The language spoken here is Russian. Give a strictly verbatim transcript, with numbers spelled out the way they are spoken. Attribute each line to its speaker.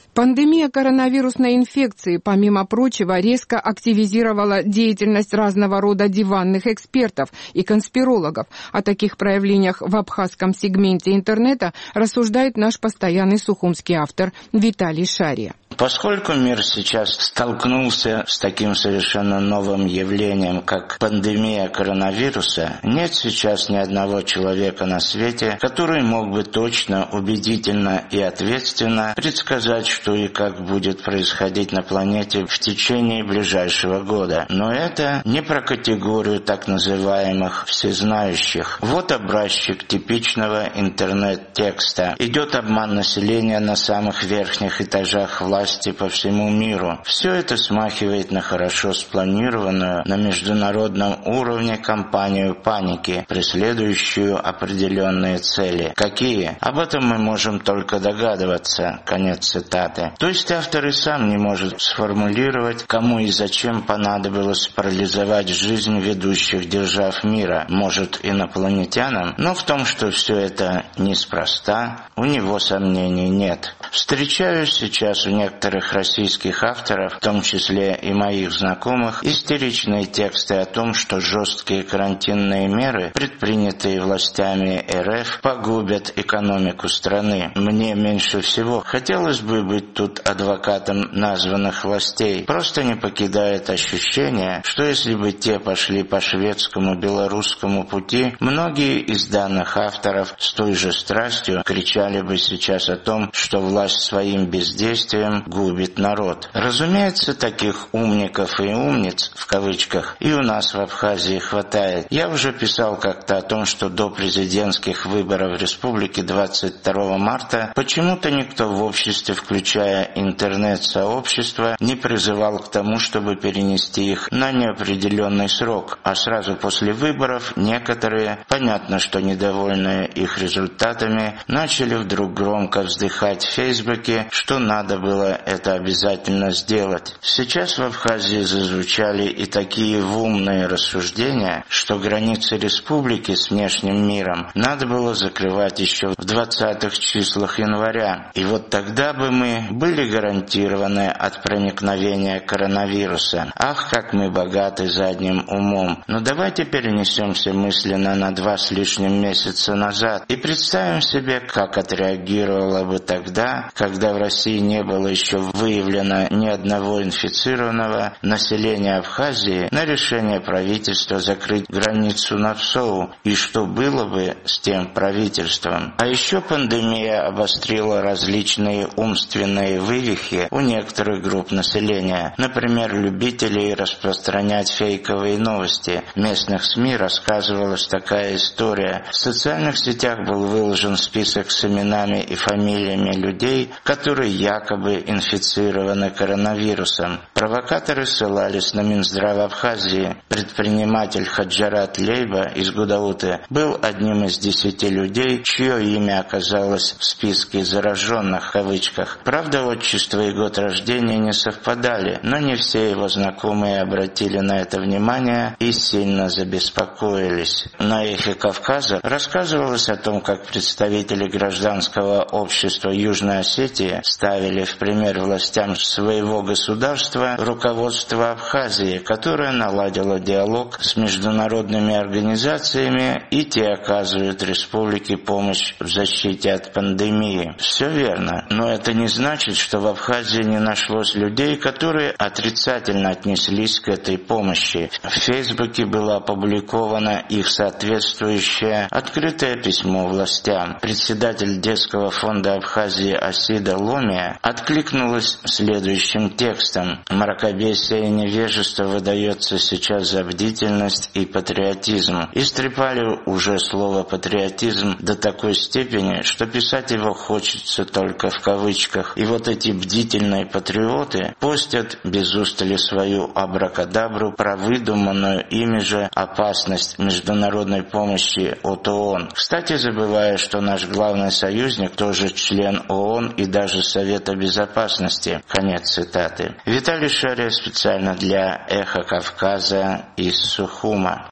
Speaker 1: Пандемия коронавирусной инфекции, помимо прочего, резко активизировала деятельность разного рода диванных экспертов и конспирологов. О таких проявлениях в абхазском сегменте интернета рассуждает наш постоянный сухумский автор Виталий Шария.
Speaker 2: Поскольку мир сейчас столкнулся с таким совершенно новым явлением, как пандемия коронавируса, нет сейчас ни одного человека на свете, который мог бы точно, убедительно и ответственно предсказать, что и как будет происходить на планете в течение ближайшего года. Но это не про категорию так называемых всезнающих. Вот образчик типичного интернет-текста. Идет обман населения на самых верхних этажах власти по всему миру. Все это смахивает на хорошо спланированную на международном уровне кампанию паники, преследующую определенные цели. Какие? Об этом мы можем только догадываться. Конец цитаты. То есть автор и сам не может сформулировать, кому и зачем понадобилось парализовать жизнь ведущих держав мира. Может, инопланетянам? Но в том, что все это неспроста, у него сомнений нет. Встречаюсь сейчас у некоторых российских авторов, в том числе и моих знакомых, истеричные тексты о том, что жесткие карантинные меры, предпринятые властями эр эф, погубят экономику страны. Мне меньше всего хотелось бы быть тут адвокатом названных властей. Просто не покидает ощущение, что если бы те пошли по шведскому, белорусскому пути, многие из данных авторов с той же страстью кричали бы сейчас о том, что власть своим бездействием губит народ. Разумеется, таких умников и умниц, в кавычках, и у нас в Абхазии хватает. Я уже писал как-то о том, что до президентских выборов республики двадцать второго марта почему-то никто в обществе, включая интернет-сообщество, не призывал к тому, чтобы перенести их на неопределенный срок, а сразу после выборов некоторые, понятно, что недовольные их результатами, начали вдруг громко вздыхать в Фейсбуке, что надо было это обязательно сделать. Сейчас в Абхазии зазвучали и такие умные рассуждения, что границы республики с внешним миром надо было закрывать еще в двадцатых числах января. И вот тогда бы мы были гарантированы от проникновения коронавируса. Ах, как мы богаты задним умом. Но давайте перенесемся мысленно на два с лишним месяца назад и представим себе, как отреагировала бы тогда, когда в России не было еще выявлено ни одного инфицированного населения Абхазии, на решение правительства закрыть границу на ПСОУ, и что было бы с тем правительством. А еще пандемия обострила различные умственные вывихи у некоторых групп населения, например, любителей распространять фейковые новости. В местных СМИ рассказывалась такая история. В социальных сетях был выложен список с именами и фамилиями людей, которые якобы инфицированы коронавирусом. Провокаторы ссылались на Минздрав Абхазии. Предприниматель Хаджарат Лейба из Гудауты был одним из десяти людей, чье имя оказалось в списке зараженных в кавычках. Правда, отчество и год рождения не совпадали, но не все его знакомые обратили на это внимание и сильно забеспокоились. На Эхе Кавказа рассказывалось о том, как представители гражданского общества Южной Осетии ставили в пример властям своего государства руководство Абхазии, которое наладило диалог с международными организациями, и те оказывают республике помощь в защите от пандемии. Все верно, но это не значит, что в Абхазии не нашлось людей, которые отрицательно отнеслись к этой помощи. В Фейсбуке было опубликовано их соответствующее открытое письмо властям. Председатель детского фонда Абхазии Асида Ломия откликнулась следующим текстом. Мракобесие и невежество выдается сейчас за бдительность и патриотизм. Истрепали уже слово «патриотизм» до такой степени, что писать его хочется только в кавычках. И вот эти бдительные патриоты постят без устали свою абракадабру про выдуманную ими же опасность международной помощи от ООН. Кстати, забывая, что наш главный союзник тоже член ООН и даже Совета Безопасности. Конец цитаты. Виталий Шария специально для Эхо Кавказа из Сухума.